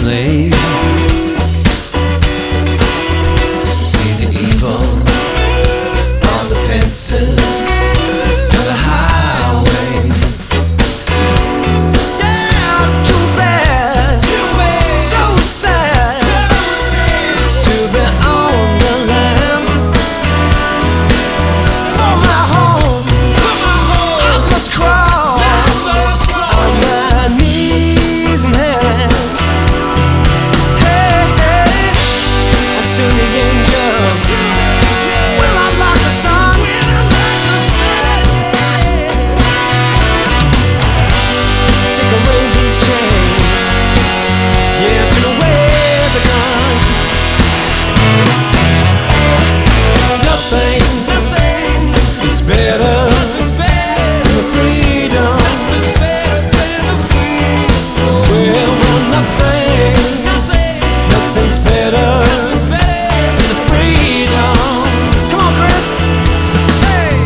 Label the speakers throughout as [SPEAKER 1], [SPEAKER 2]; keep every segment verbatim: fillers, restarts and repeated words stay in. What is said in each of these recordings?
[SPEAKER 1] lonely. See the evil on the fences of the highway. Yeah, too bad, too bad. So sad, so sad to be on the lam. For my home, for my home, I must crawl, I must crawl on my knees and hands. Hey, hey, and soon the angels will unlock the sun. Take away these chains, yeah, take away the gun. Nothing, nothing is better than the freedom. Well, well, nothing, nothing's better than the freedom. Come on, Chris. Hey.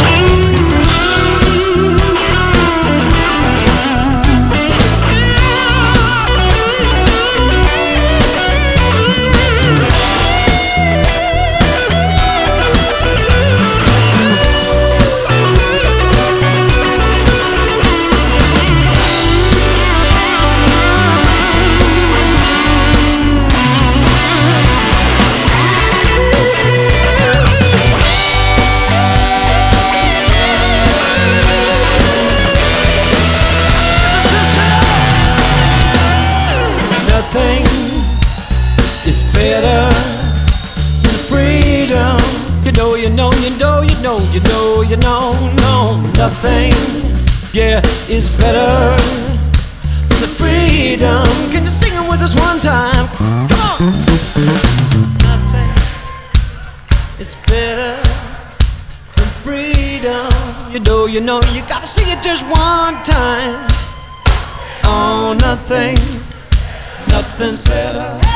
[SPEAKER 1] Nothing is better than freedom. You know, you know, you know, you know, you know, you know, no, nothing, yeah, is better than the freedom. Can you sing it with us one time? Come on. Nothing is better than freedom. You know, you know, you gotta sing it just one time. Oh, nothing. Nothing's better.